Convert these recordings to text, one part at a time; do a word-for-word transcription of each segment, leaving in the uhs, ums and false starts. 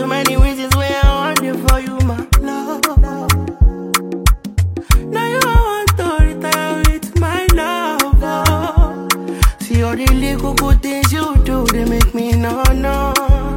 so many reasons where I want it for you, my love. Now you want to retire with my love. Oh. See all the little good things you do, they make me no, no.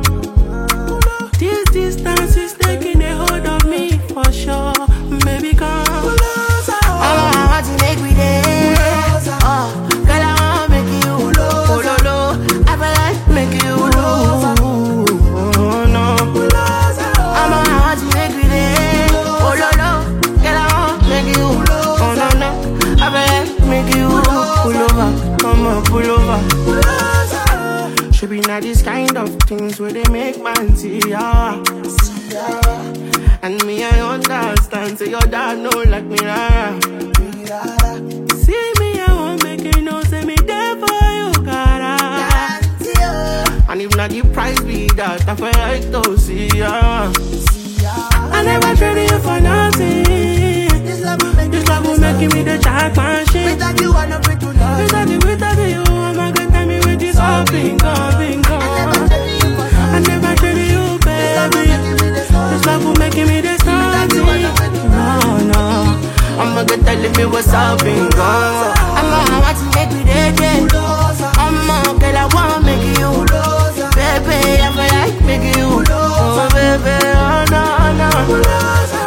This distance is taking a hold of me for sure. Baby, come. I want to make me there. Oh, girl, I want to make you. Oh, no, no. I feel like make you. Oh, no. I'm a want to make me there. Oh, no, no. Girl, I want to make you. Oh, no, no. I feel like make you. Pull over. Come on, pull over. Should be not these kind of things where they make man see ya. See ya. And me, I understand. Say your dad know like me, rara. See me, I won't make you know. Say me there for you, cara. And if not the price be that, I feel like to see ya. I never traded you for nothing. This love will make, this love will make me the jackpot shit. Without you, I'm not free to love. Without you, without you, I'm not gonna tell me with this all bingo, bingo. I never traded you, baby. This love will make me the something. No, no. I'm not gonna tell me what's up, bingo. I'm gonna want to make me the day. I'm not gonna want to make you. Baby, I feel like making you. Oh, baby, oh, no, no.